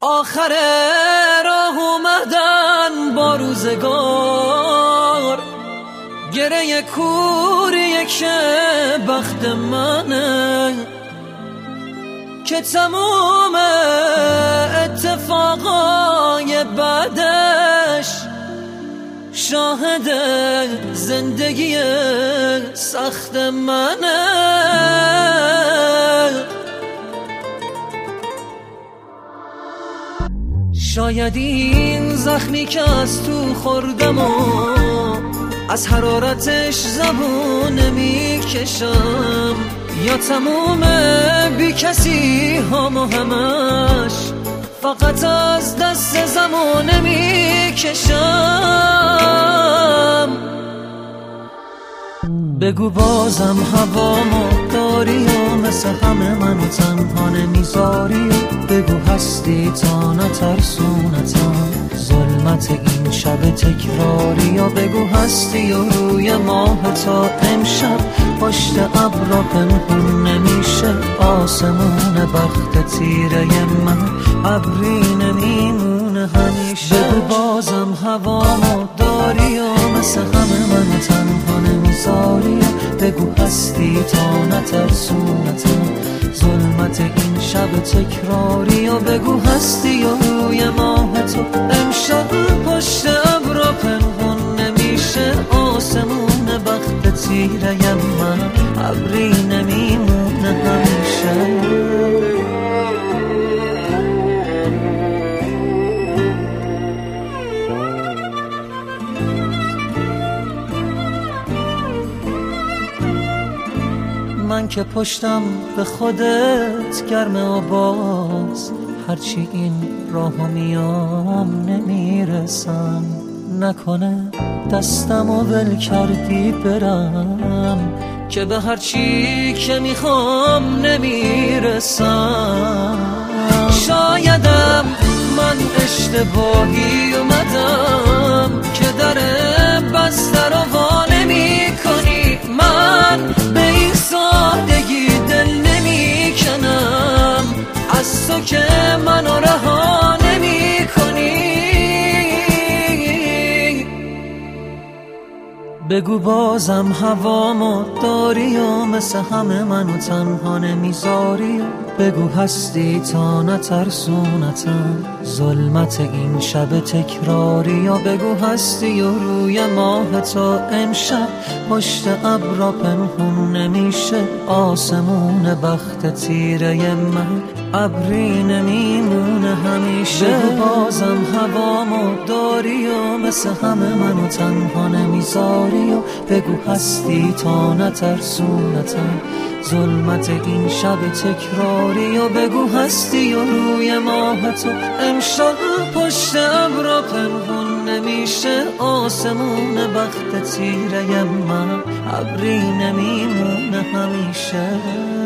آخر راه اومدن با روزگار، گره کوریه که بخت منه که تموم اتفاقای بعدش شاهد زندگی سخت منه. شاید این زخمی که از تو خوردم و از حرارتش زبون نمیکشم، یا تموم بی کسی هم و همش فقط از دست زمان نمیکشم. بگو بازم هوامو داری و مثل همه منو تنها نمیذاری، بگو هستی تا نترسونتم ظلمت این شب تکراری، یا بگو هستی و روی ماه تا امشب پشت ابرا پنهون نمیشه آسمون بخت تیره من ابری نمیمونه همیشه. بگو بازم هوامو داری و مثل همه منو تنها نمیذاری، بگو هستی تا نترسونتم ظلمت این شب تکراری، و بگو هستی و روی ماه تو امشب پشت ابرا پنهون نمیشه آسمون بخت تیره من ابری نمیمونه همیشه. من که پشتم به خودت گرمه و باز هرچی این راهو میام نمیرسم، نکنه دستمو ول کردی برم که به هرچی که میخوام نمیرسم. شایدم من اشتباهی اومدم که در بسته رو وا نمی کنی، من به این سادگی دل نمی کنم از تو که منو رها نمی کنی. بگو بازم هوامو داری و مثل همه منو تنها نمیذاری، بگو هستی تا نترسونتم ظلمت این شب تکراری، یا بگو هستی و روی ماه تا امشب پشت ابرا پنهون نمیشه آسمون بخت تیره من ابری نمیمونه همیشه. بگو بازم هوامو داری و مثل همه منو تنها نمیذاری، و بگو هستی تا نترسونتم ظلمت این شب تکراری، و بگو هستی و روی ماه تو امشب پشت ابرا پنهون نمیشه آسمون بخت تیره من ابری نمیمونه همیشه.